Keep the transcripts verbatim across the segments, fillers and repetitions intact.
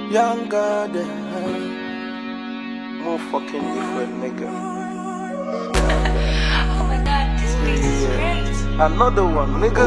Younger than her. More fucking different, nigga. Oh my god, this beat is great. Another one, nigga.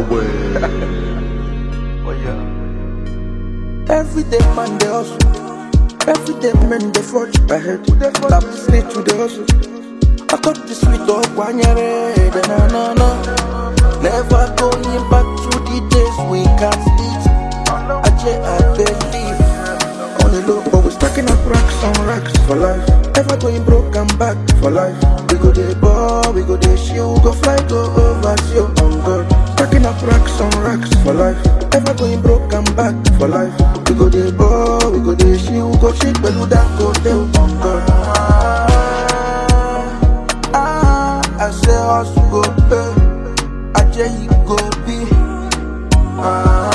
Oh yeah. Every day man they hustle. Every day man they forge ahead. Tap the street to the hustle. I cut the sweet up one year. Na na na. Never going back to the days we can't eat. I just I believe. On the low, always stacking up racks on racks for life. Ever going broke and back for life. We go the ball, we go the shield, go fly, go overseas on God. Stacking up racks on racks for life. Ever going broke and back for life. We go the ball, we go the shield, go shit, but that go tell on God. Ah, I say us go pay. I say you go be. Ah.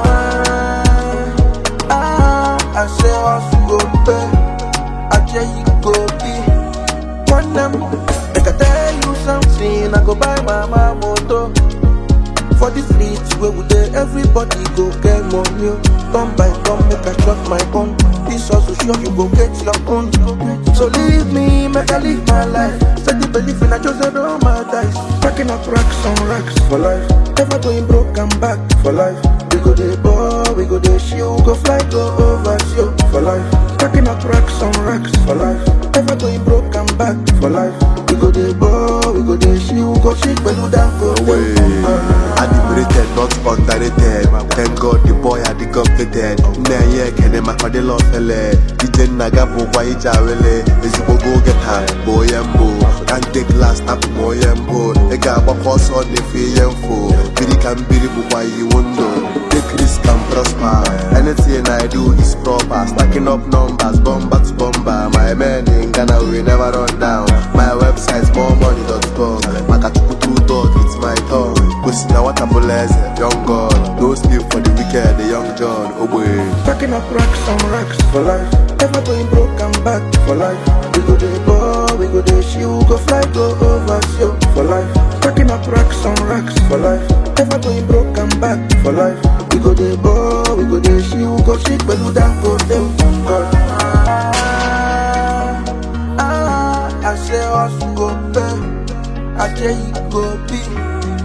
I say us go pay, I say you go be. One them, make I tell you something. I go buy my mama moto. For the streets where we there, everybody go get money. Come by come, make I shut my gun. This also sure you go get your own. So leave me, make I live my life. Set the belief in I just don't my dice. Packing up racks on racks for life. Ever going broke and back for life. We go the ball, we go the shield, go fly, go overseas for life. Stacking up racks on racks for life. Ever going broke and back for life. We go the ball, we go the shield, go shit, but you don't go away. Admired, not underrated. Thank God the boy had the completed. Nah, yeah, can I make the love felle? Didn't Nagapo, why Jawele? Is it go get her? Boy and boo. Can't take last up, boy and boo. A gab of course on the fee and fool. Billy can be the boy you won't know. Take risk and prosper. Anything I do is proper. Stacking up numbers, bomber to bomber. My men in Ghana will never run down. My website's more money dot com. Makatuku dog, it's my tongue. Pussy now what a blessed young God. No sleep for the wicked, the young John. Oh boy. Stacking up racks on racks for life. Ever going broke and back for life. We go the ball, we go the shield, go fly, go overseas for life. Stacking up racks on racks for life. Ever going broke and back for life. We go the ball, we go the shield, go shit, but you don't go there on God. Ah, I say us go pay, I say you go be.